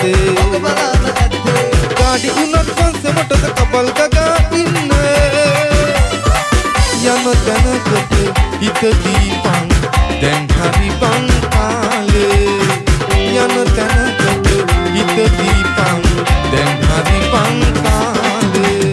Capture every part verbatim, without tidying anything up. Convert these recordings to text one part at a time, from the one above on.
ඇත්තේ මග බලාන ඇත්තේ ගාඩි උනත් පන්සමටද කබල් ගගා ඉන්නේ යන තැනකට හිත දීපන් දැන් හරි බං කාලේ යන තැනකට හිත දීපන් දැන් හරි බං කාලේ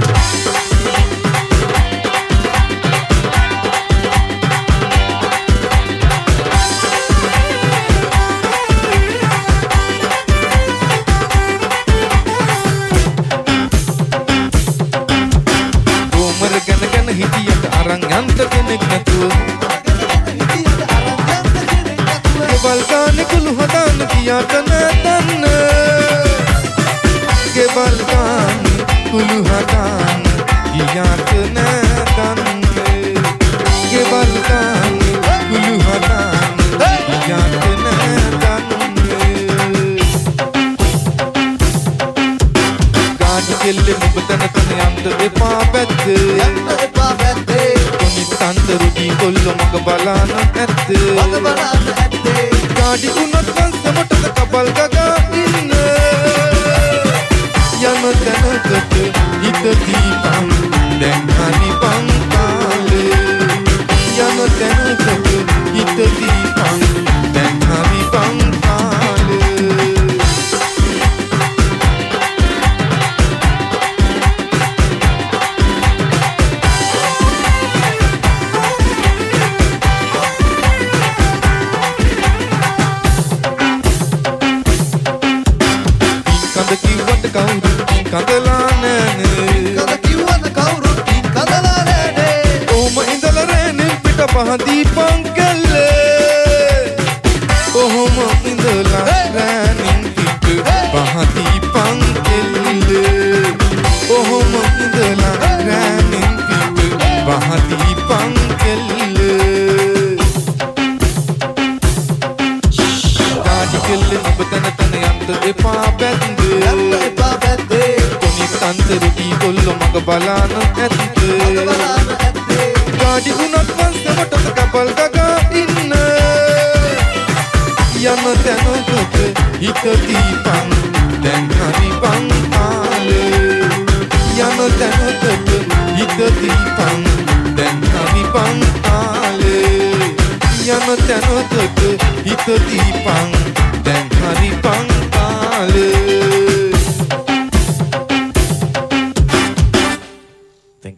කොමර ගැන ගැන හිටියට අරන් යන්න කෙනෙක් නැතුව ගෙවල් ගානේ කුළු හදාන්න කියාට නැතන්න ගෙවල් ගානේ කුළු හදාන්න කියාට නැතන්න ගෙවල් ගානේ කුළු හදාන්න කියාට නැතන්න ගාඩි කෙල්ලේ නුඹ තන තන යන්න එපා පැත්තේ යන්න එපා පැත්තේ කොනිත් අන්තරුදී කොල්ල මග බලාන ඇත්තේ මග බලාන ඇත්තේ ගාඩි උනත් පන්සමටද කබල් ගගා ඉන්න යන තැනකට හිත දීපන් දැන් හරි බං කාලේ යන තැනකට හිත දීපන් දැන් හරි බං කාලේ කඳ කිව්වට කවුරු කඳලා නෑනේ කඳ කිව්වද කවුරුත් කඳලා නෑනේ කොහොම ඉඳලා රෑනේ පිට පහදී පංකල්ලේ කොහොම ඉඳලා රෑනේ පිට පහදී පංකල්ලේ කොහොම ඉඳලා රෑනේ පිට පහදී පංකල්ලේ ගාඩි කෙල්ලේ නුඹ තන තන යන්න එපා පැත්තේ යන්න එපා පැත්තේ කොනිත් අන්තරුදී කොල්ල මග බලාන ඇත්තේ මග බලාන ඇත්තේ ගාඩි උනත් පන්සමටද කබල් ගගා ඉන්න යන තැනකට හිත දීපන් දැන් හරි බං කාලේ යන තැනකට හිත දීපන් දැන් හරි බං කාලේ යන තැනකට හිත දීපන් දැන් හරි බං කාලේ